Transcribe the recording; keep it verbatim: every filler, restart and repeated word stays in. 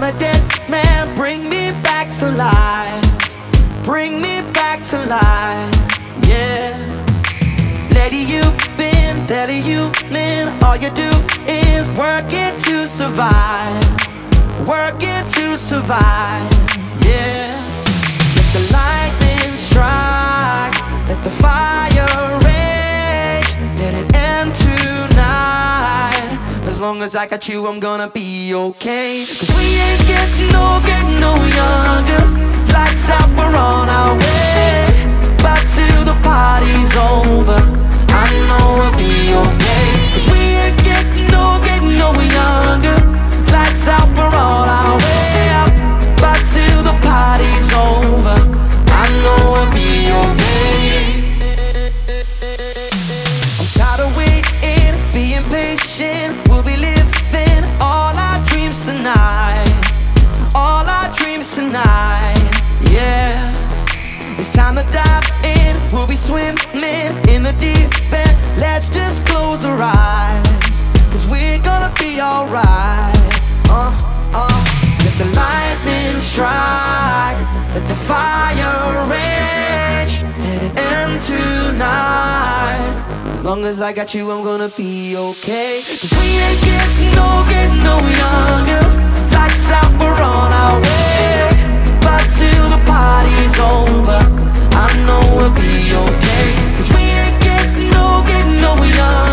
a dead man, bring me back to life. Bring me back to life, yeah. Lady, you've been barely human. All you do is working to survive. Working to survive, yeah. Let the lightning strike, let the fire rage, let it end tonight. As long as I got you, I'm gonna be okay. Cause we ain't getting no, getting no younger. Lights out, we're on our way. But till the party's over, I know we'll be okay. Cause we ain't getting no, getting no younger. Lights out, we're on our way up. But till the party's over, I know we'll be okay. I'm tired of waiting, being patient. We'll be living all our dreams tonight. All our dreams tonight, yeah. It's time to dive in. We'll be swimming in the deep end. Let's just close our eyes, cause we're gonna be alright. Uh, uh. Let the lightning strike, let the fire rage, let it end tonight. As long as I got you, I'm gonna be okay. Cause we ain't getting no, getting no younger. Lights out, we're on our way. But till the party's over, I know we'll be okay. Cause we ain't getting no, getting no younger.